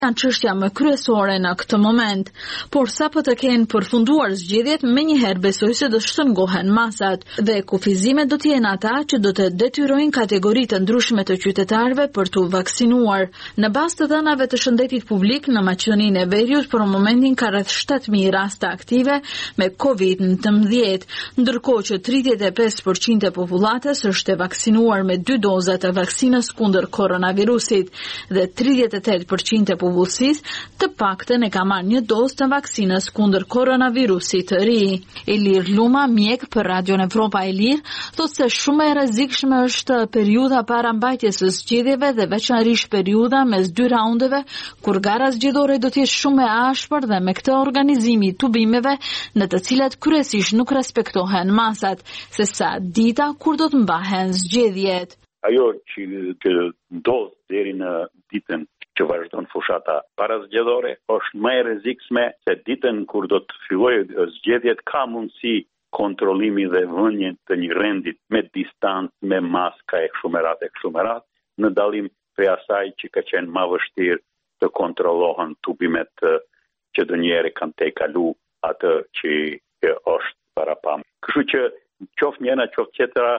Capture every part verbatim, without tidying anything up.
janë çështja më kryesore në këtë moment, por sapo të kenë përfunduar zgjedhjet, menjëherë besoj se do shtrëngohen masat dhe kufizimet do të jenë ata që do të detyrojnë kategori të ndryshme të qytetarëve për të vaksinuar. Në bazë të dhënave të shëndetit publik në Maqedoninë e Veriut, për momentin ka rreth shtatë mijë raste aktive me kovid nëntëmbëdhjetë, ndërkohë që tridhjetë e pesë përqind e popullatës është e vaksinuar me dy doza të vaksinës kundër koronavirusit dhe tridhjetë e tetë përqind e popullsisë të paktën e ka marrë një dozë të vaksinës kundër koronavirusit të ri. Elir Luma, mjek për Radion Evropa e Lirë, thotë se shumë e rrezikshme është periudha para mbajtjes së zgjedhjeve dhe veçanërisht periudha mes dy raundeve kur gara zgjedhore do të jetë shumë e ashpër dhe me këtë organizimi i tubimeve në të cilat kryesisht nuk respektohen masat, sesa dita kur do të mbahen zgjedhjet. Ajo që të ndodh deri në ditën që vazhdon fushata parazgjedhore është më e rrezikshme se ditën kur do të fillojë zgjedhjet, ka mundësi kontrollimi dhe vënje të një rendit me distancë, me maska e kështu me radhë e kështu me radhë, në dallim prej asaj që ka qenë më vështirë të kontrollohen tubimet që donjëherë kanë tejkalu atë që është parapam. Kështu që qoftë njëna qoftë tjetra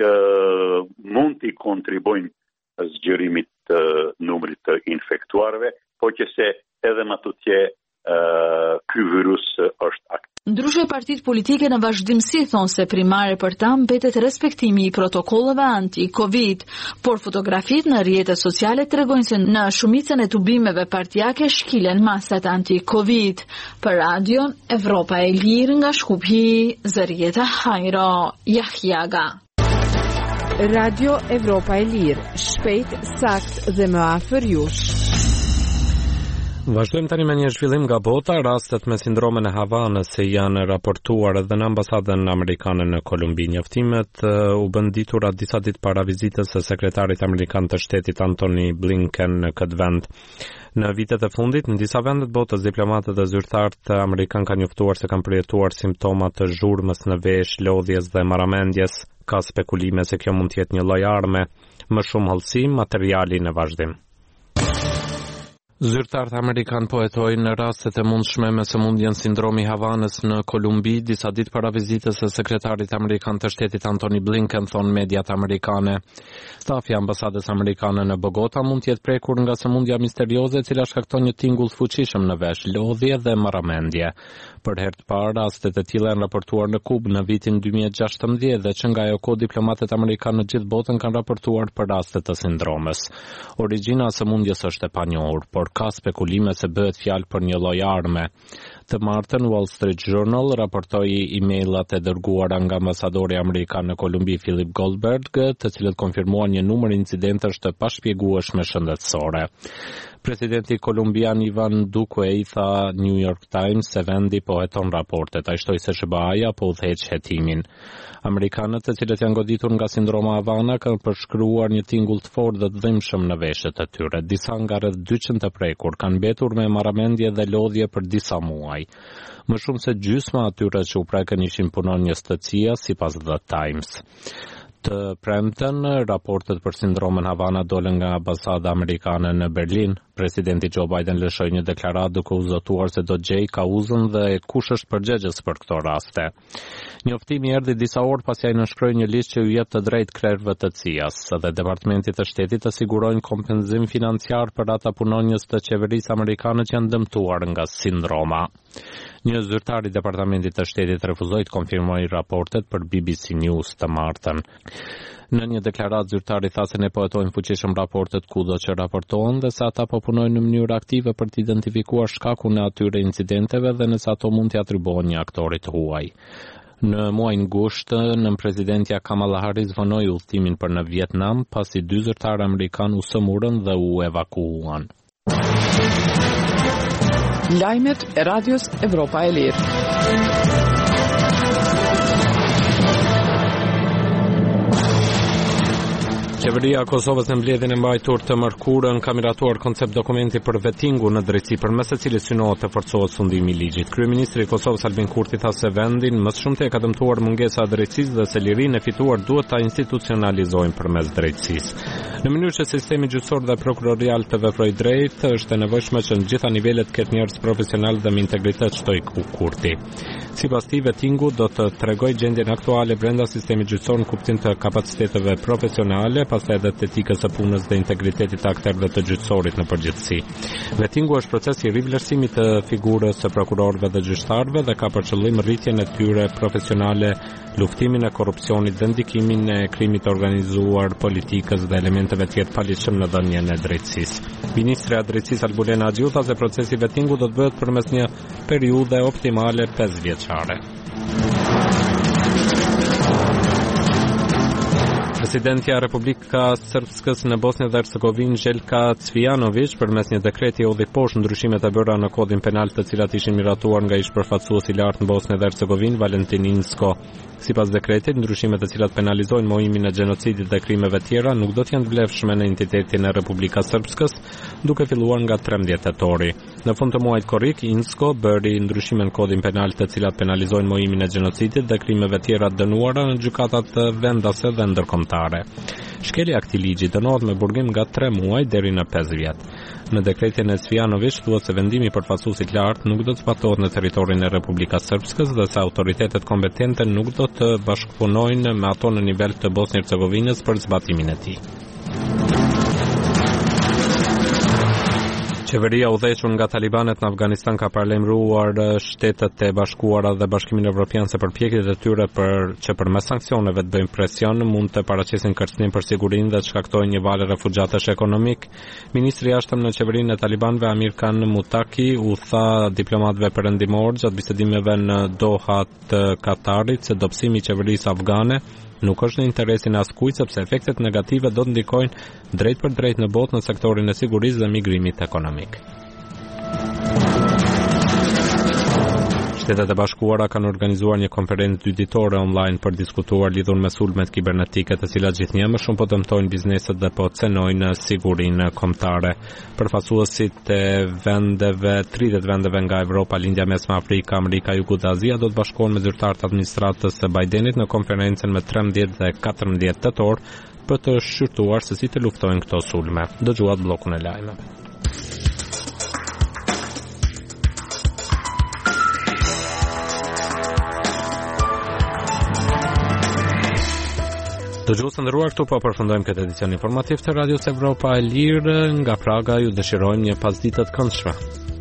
mund të kontribojnë zgjerimit të numrit të infektuarve, po që se edhe më tutje ky virus është aktiv. Ndryshe partitë politike në vazhdimsi thonë se primare për ta mbetet respektimi i protokolleve anti-Covid, por fotografitë në rrjetet sociale tregojnë se në shumicën e tubimeve partijake shkilen masat anti-Covid. Për Radion Evropa e Lirë nga Shkupji, Zërieta Hajro, Jahjaga. Radio Evropa e Lirë, shpejt, sakt dhe më afër jush. Vazhdojmë tani me një zhvillim nga bota. Rastet me sindromen e Havanës se janë raportuar edhe në ambasadën amerikane në Kolumbi. Njoftimet uh, u bën ditura disa ditë para vizitës së sekretarit amerikan të shtetit Antony Blinken në këtë vend. Në vitet e fundit, në disa vendet botës, diplomatët dhe zyrtarët amerikan kanë njoftuar se kanë përjetuar simptoma të zhurmës në vesh, lodhjes dhe marramendjes. Ka spekulime se kjo mund të jetë një lloj arme. Më shumë hollësi, materiali në vazhdim. Zyrtarët amerikan po hetojnë rastet e mundshme me sëmundjen sindromi Havanës në Kolumbi, disa ditë para vizitës së sekretarit amerikan të shtetit Antony Blinken, thonë mediat amerikane. Stafi i ambasadës amerikane në Bogota mund të jetë prekur nga sëmundja misterioze e cila shkakton një tingull të fuqishëm në vesh, lodhje dhe marramendje. Për herë të parë, rastet e tilla janë raportuar në Kubë në vitin dy mijë e gjashtëmbëdhjetë dhe që nga ajo kohë diplomatët amerikanë në gjithë botën kanë raportuar për raste të sindromës. Origjina e sëmundjes është e panjohur, por ka spekulime se bëhet fjalë për një lloj arme. Të martën, Wall Street Journal raportoi emaillat e dërguara nga ambasadori amerikan në Kolumbi Philip Goldberg, të cilët konfirmuan një numër incidentesh të pashpjegueshme shëndetësore. Presidenti kolumbian Ivan Duque i tha New York Times se vendi po heton raportet. Ai shtoi se S B A-ja po udhëheq hetimin. Amerikanët, të cilët janë goditur nga sindroma Havana, kanë përshkruar një tingull të fortë dhe të dhimbshëm në veshët e tyre. Disa nga rreth dyqind të prekur kanë mbetur me marramendje dhe lodhje për disa muaj. Më shumë se gjysma atyre që u prekën ishin punonjës të C I A, sipas The Times. Të premten, raportet për sindromen Havana dolen nga ambasada amerikane në Berlin. Presidenti Joe Biden lëshoi një deklaratë duke u zotuar se do gjej kauzën dhe kush është përgjegjës për këto raste. Njoftimi erdhi disa orë pasi ai nënshkroi një listë që u jep të drejtë krerëve të C I A-s dhe Departamenti të Shtetit të sigurojnë kompenzim financiar për ata punonjës të qeverisë amerikane që janë dëmtuar nga sindroma. Një zyrtar i Departamentit të Shtetit refuzoi të konfirmojë raportet për B B C News të martën. Në një deklaratë zyrtari tha se ne po hetojmë fuqishëm raportet kudo që raportohen dhe se ata po punojnë në mënyrë aktive për të identifikuar shkakun e atyre incidenteve dhe nëse ato mund t'i atribuohen një aktori të huaj. Në muajin gusht, nën presidentja Kamala Harris vonoi udhëtimin për në Vietnam pasi dy zyrtarë amerikanë u sëmurën dhe u evakuuan. Lajmet e Radios Evropa e Lirë. Qeveria e Kosovës në mbledhjen e mbajtur të mërkurën ka miratuar koncept dokumenti për vettingu në drejtësi përmes të cilit synohet të forcohet fundimi i ligjit. Kryeministri i Kosovës Albin Kurti tha se vendin më shumë tek ka dëmtuar mungesa e drejtësisë dhe se lirinë e fituar duhet ta institucionalizojnë përmes drejtësisë. Në mënyrë që sistemi gjyqësor dhe prokurorial të veprojë drejt, është e nevojshme që në gjitha nivelet ketë njerëz profesional dhe me integritet, shtoi Kurti. Sipas tij, vettingu do të tregojë gjendjen aktuale brenda sistemit gjyqësor në kuptim të kapaciteteve profesionale, pastaj edhe të etikës së punës dhe integritetit të aktorëve të gjyqësorit në përgjithësi. Vettingu është proces i rivlerësimit të figurës së prokurorëve dhe gjyqtarëve dhe ka për qëllim rritjen e tyre profesionale, luftimin e korrupsionit dhe ndikimin e krimit të organizuar, politikës dhe elementeve tjetër paligjshëm në dhënien e drejtësisë. Ministri i Drejtësisë Albulena Xhiu tha se procesi vettingu do të bëhet përmes një periudhe optimale pesë vjeçare. Presidentja e Republikës Srpskës në Bosnjë dhe Hercegovinë Željka Cvijanović përmes një dekreti hodhi poshtë ndryshimet e bëra në kodin penal të cilat ishin miratuar nga ish-përfaqësuesi i lartë në Bosnjë dhe Hercegovinë Valentin Inzko. Sipas dekretit, ndryshimet e cilat penalizojnë mohimin e gjenocidit dhe krimeve tjera nuk do të jenë të vlefshme në entitetin e Republikës Srpskës, duke filluar nga trembëdhjetë tetori. Në fund të muajit korrik, Inzko bëri ndryshime në kodin penal të cilat penalizojnë mohimin e gjenocidit dhe krimeve tjera të dënuara në gjykatat vendase dhe ndërkombëtare. Shkelja e këtij ligji dënohet me burgim nga tre muaj deri në pesë vjet. Në dekretin e Cvijanović thuhet se vendimi i përfaqësuesit lart nuk do të zbatohet në territorin e Republikës Srpskës dhe se autoritetet kompetente nuk do të bashkëpunojnë me ato në nivel të Bosnjë-Hercegovinës për zbatimin e tij. Qeveria udhëhequr nga talibanët në Afganistan ka paralajmëruar Shtetet e Bashkuara dhe Bashkimin Evropian se përpjekjet e tyre për që përmes sanksioneve të bëjnë presion mund të paraqesin kërcënim për sigurinë dhe të shkaktojnë një valë refugjatësh ekonomik. Ministri i jashtëm në qeverinë e talibanëve Amir Khan Muttaqi u tha diplomatëve perëndimor gjatë bisedimeve në Doha të Katarit se dobësimi i qeverisë afgane nuk është në interesin e askujt sepse efektet negative do të ndikojnë drejt për drejt në botë në sektorin e sigurisë dhe migrimit ekonomik. Shtetet e Bashkuara kanë organizuar një konferencë dyditore online për diskutuar lidhur me sulmet kibernetike, të cilat gjithnjë më shumë po dëmtojnë bizneset dhe po cenojnë sigurinë kombëtare. Përfaqësuesit e vendeve, tridhjetë vendeve nga Evropa, Lindja Mesme, Afrika, Amerika, Jugut dhe Azia do të bashkohen me zyrtarët administratës së Bidenit në konferencën me trembëdhjetë dhe katërmbëdhjetë tetor për të shqyrtuar se si të luftojnë këto sulme. Dëgjuat bllokun e lajmeve. Dëgjues të nderuar, këtu po përfundojmë këtë edicion informativ të Radios Evropa e Lirë. Nga Praga ju dëshirojmë një pasditë të këndshme.